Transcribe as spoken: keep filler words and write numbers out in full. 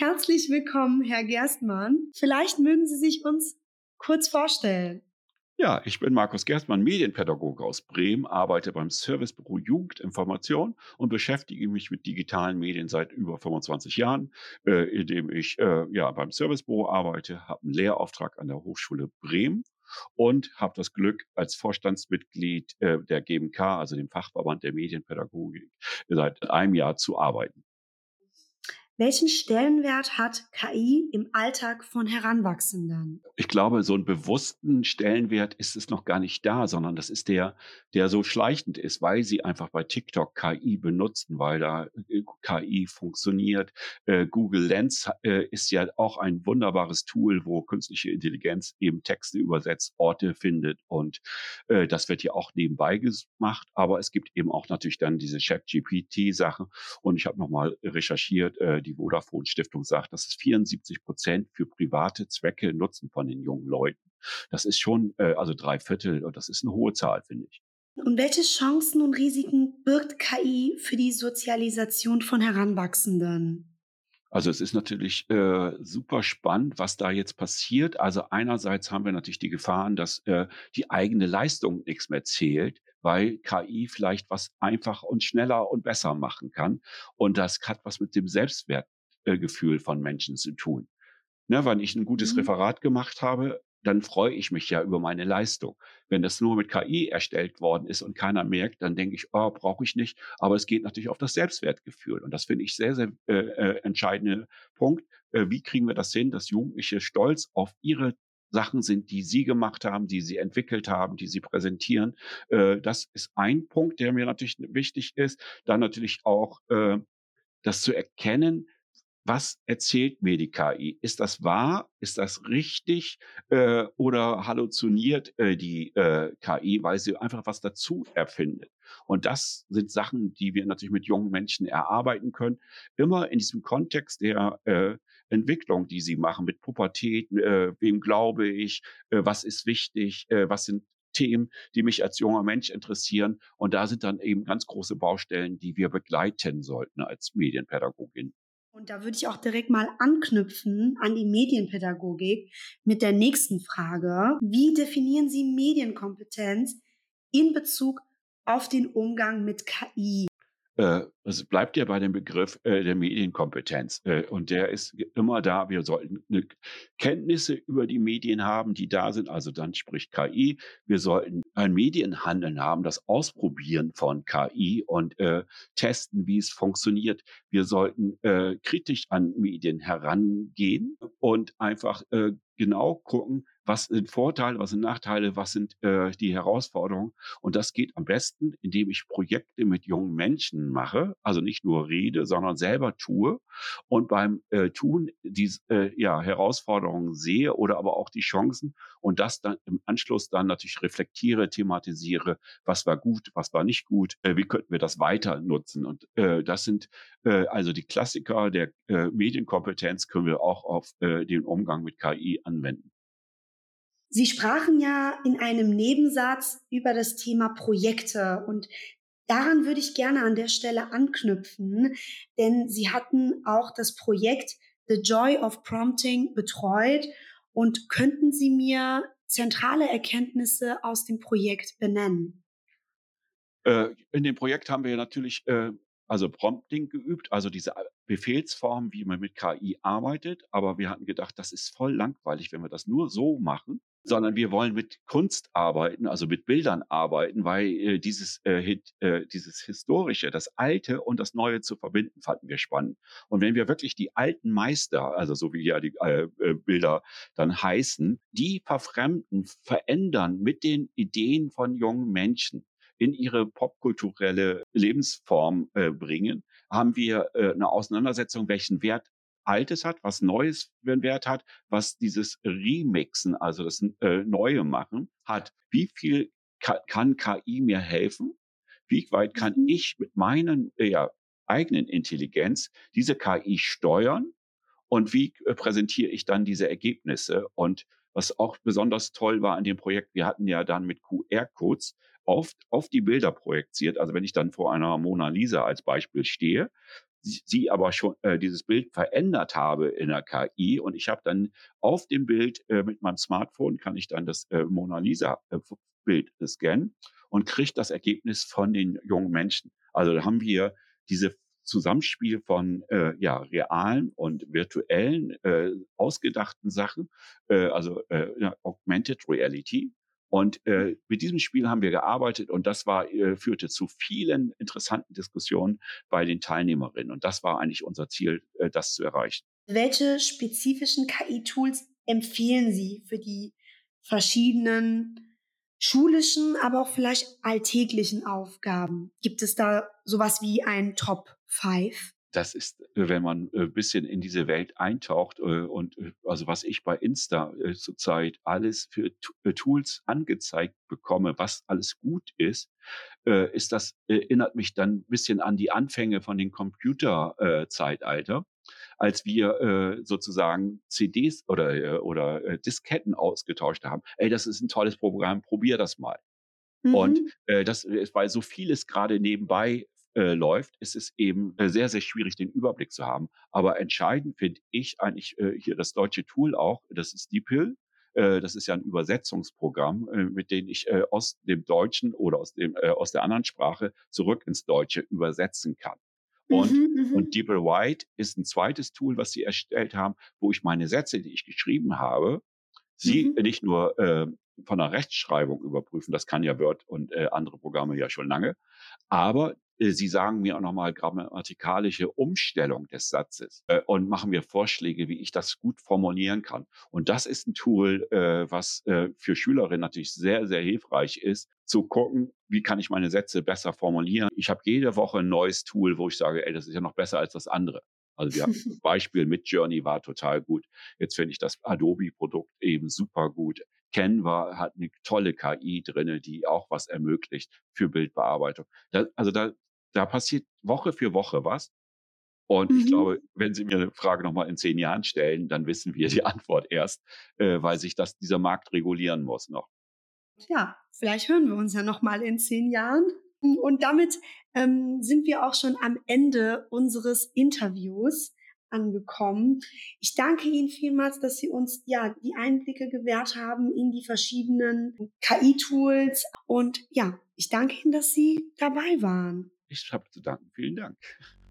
Herzlich willkommen, Herr Gerstmann. Vielleicht mögen Sie sich uns kurz vorstellen. Ja, ich bin Markus Gerstmann, Medienpädagoge aus Bremen, arbeite beim Servicebüro Jugendinformation und beschäftige mich mit digitalen Medien seit über fünfundzwanzig Jahren, äh, indem ich äh, ja beim Servicebüro arbeite, habe einen Lehrauftrag an der Hochschule Bremen und habe das Glück, als Vorstandsmitglied äh, der G M K, also dem Fachverband der Medienpädagogik, seit einem Jahr zu arbeiten. Welchen Stellenwert hat K I im Alltag von Heranwachsenden? Ich glaube, so 'n bewussten Stellenwert ist es noch gar nicht da, sondern das ist der, der so schleichend ist, weil sie einfach bei TikTok K I benutzen, weil da äh, K I funktioniert. Äh, Google Lens ha äh, ist ja auch ein wunderbares Tool, wo künstliche Intelligenz eben Texte übersetzt, Orte findet und, äh, das wird ja auch nebenbei gemacht. Aber es gibt eben auch natürlich dann diese ChatGPT-Sache und ich habe noch mal recherchiert, äh, die Vodafone Stiftung sagt, dass es vierundsiebzig Prozent für private Zwecke nutzen von den jungen Leuten. Das ist schon, äh, also drei Viertel und das ist eine hohe Zahl, finde ich. Und welche Chancen und Risiken birgt K I für die Sozialisation von Heranwachsenden? Also, es ist natürlich, äh, super spannend, was da jetzt passiert. Also, einerseits haben wir natürlich die Gefahren, dass, äh, die eigene Leistung nichts mehr zählt, weil K I vielleicht was einfach und schneller und besser machen kann. Und das hat was mit dem Selbstwertgefühl äh, Gefühl von Menschen zu tun. Ne, wenn ich ein gutes Mhm. Referat gemacht habe, dann freue ich mich ja über meine Leistung. Wenn das nur mit K I erstellt worden ist und keiner merkt, dann denke ich: „Oh, brauche ich nicht.“ Aber es geht natürlich auf das Selbstwertgefühl und das finde ich sehr, sehr, äh, äh, entscheidende Punkt. Äh, wie kriegen wir das hin, dass Jugendliche stolz auf ihre Sachen sind, die sie gemacht haben, die sie entwickelt haben, die sie präsentieren? Äh, das ist ein Punkt, der mir natürlich wichtig ist. Dann natürlich auch, äh, das zu erkennen, was erzählt mir die K I? Ist das wahr? Ist das richtig? Äh, oder halluziniert, äh, die, äh, K I, weil sie einfach was dazu erfindet? Und das sind Sachen, die wir natürlich mit jungen Menschen erarbeiten können, immer in diesem Kontext der, äh, Entwicklung, die sie machen mit Pubertät, äh, wem glaube ich, äh, was ist wichtig, äh, was sind Themen, die mich als junger Mensch interessieren. Und da sind dann eben ganz große Baustellen, die wir begleiten sollten als Medienpädagogin. Und da würde ich auch direkt mal anknüpfen an die Medienpädagogik mit der nächsten Frage. Wie definieren Sie Medienkompetenz in Bezug auf den Umgang mit K I? Äh, es bleibt ja bei dem Begriff, äh, der Medienkompetenz, äh, und der ist immer da. Wir sollten 'ne Kenntnisse über die Medien haben, die da sind, also dann spricht K I. Wir sollten ein Medienhandeln haben, das Ausprobieren von K I und, äh, testen, wie es funktioniert. Wir sollten, äh, kritisch an Medien herangehen und einfach, äh, genau gucken, was sind Vorteile, was sind Nachteile, was sind, äh, die Herausforderungen. Und das geht am besten, indem ich Projekte mit jungen Menschen mache, also nicht nur rede, sondern selber tue und beim, äh, Tun diese äh, ja, Herausforderungen sehe oder aber auch die Chancen und das dann im Anschluss dann natürlich reflektiere, thematisiere, was war gut, was war nicht gut, äh, wie könnten wir das weiter nutzen? Und, äh, das sind, äh, also die Klassiker der, äh, Medienkompetenz können wir auch auf, äh, den Umgang mit K I anwenden. Sie sprachen ja in einem Nebensatz über das Thema Projekte und daran würde ich gerne an der Stelle anknüpfen, denn Sie hatten auch das Projekt The Joy of Prompting betreut und könnten Sie mir zentrale Erkenntnisse aus dem Projekt benennen? Äh, in dem Projekt haben wir natürlich, äh, also Prompting geübt, also diese a Befehlsform, wie man mit K I arbeitet. Aber wir hatten gedacht, das ist voll langweilig, wenn wir das nur so machen, sondern wir wollen mit Kunst arbeiten, also mit Bildern arbeiten, weil, äh, dieses, äh, hit äh, dieses Historische, das Alte und das Neue zu verbinden, fanden wir spannend. Und wenn wir wirklich die alten Meister, also so wie ja die, äh, äh, Bilder dann heißen, die verfremden, verändern mit den Ideen von jungen Menschen in ihre popkulturelle Lebensform, äh, bringen, haben wir, äh, 'ne Auseinandersetzung, welchen Wert Altes hat, was Neues für 'n Wert hat, was dieses Remixen, also das, äh, Neue machen hat. Wie viel ka kann K I mir helfen? Wie weit kann Mhm. ich mit meinen, äh, ja, eigenen Intelligenz diese K I steuern und wie, äh, präsentiere ich dann diese Ergebnisse? Und was auch besonders toll war an dem Projekt, wir hatten ja dann mit Q R-Codes auf auf die Bilder projiziert. Also, wenn ich dann vor einer Mona Lisa als Beispiel stehe, sie sie aber schon äh, dieses Bild verändert habe in der K I und ich habe dann auf dem Bild äh, mit meinem Smartphone kann ich dann das äh, Mona Lisa äh, F Bild scannen und kriege das Ergebnis von den jungen Menschen. Also, da haben wir diese Zusammenspiel von, äh, ja, realen und virtuellen, äh, ausgedachten Sachen, äh, also, äh, ja, Augmented Reality. Und, äh, mit diesem Spiel haben wir gearbeitet und das war äh, führte zu vielen interessanten Diskussionen bei den Teilnehmerinnen. Und das war eigentlich unser Ziel, äh, das zu erreichen. Welche spezifischen K I-Tools empfehlen Sie für die verschiedenen schulischen, aber auch vielleicht alltäglichen Aufgaben? Gibt es da sowas wie ein Top fünf? Das ist, äh, wenn man ein äh, bisschen in diese Welt eintaucht, äh, und, äh, also, was ich bei Insta, äh, zurzeit alles für Tu äh, Tools angezeigt bekomme, was alles gut ist, äh, ist das erinnert mich dann ein bisschen an die Anfänge von den Computer äh, Zeitalter, als wir, äh, sozusagen C Ds oder, äh oder, äh, Disketten ausgetauscht haben. „Ey, das ist ein tolles Programm, probier das mal.“ Und, Mhm. äh, das ist weil so vieles gerade nebenbei, äh, läuft, ist es eben, äh, sehr, sehr schwierig, den Überblick zu haben. Aber entscheidend finde ich eigentlich, äh, hier das deutsche Tool auch, das ist DeepL. Äh, das ist ja ein Übersetzungsprogramm, äh, mit dem ich, äh, aus dem Deutschen oder aus dem äh, aus der anderen Sprache zurück ins Deutsche übersetzen kann. Und Mhm, mhm, und DeepL Write ist ein zweites Tool, was sie erstellt haben, wo ich meine Sätze, die ich geschrieben habe, Sie mhm. nicht nur, äh, von der Rechtschreibung überprüfen, das kann ja Word und, äh, andere Programme ja schon lange, aber, äh, sie sagen mir auch noch mal grammatikalische Umstellung des Satzes, äh, und machen mir Vorschläge, wie ich das gut formulieren kann. Und das ist ein Tool, äh, was, äh, für Schülerinnen natürlich sehr, sehr hilfreich ist, zu gucken, wie kann ich meine Sätze besser formulieren. Ich habe jede Woche ein neues Tool, wo ich sage: „Ey, das ist ja noch besser als das andere.“ Also, wir Beispiel Midjourney war total gut. Jetzt finde ich das Adobe-Produkt eben super gut. Canva hat eine tolle K I drinne, die auch was ermöglicht für Bildbearbeitung. Da also, da da passiert Woche für Woche was. Und ich glaube, Mhm. wenn Sie mir 'ne Frage noch mal in zehn Jahren stellen, dann wissen wir die Antwort erst, äh, weil sich das dieser Markt regulieren muss noch. Ja, vielleicht hören wir uns ja noch mal in zehn Jahren. Und damit, ähm, sind wir auch schon am Ende unseres Interviews angekommen. Ich danke Ihnen vielmals, dass Sie uns, ja, die Einblicke gewährt haben in die verschiedenen K I-Tools und ja, ich danke Ihnen, dass Sie dabei waren. Ich habe zu danken. Vielen Dank.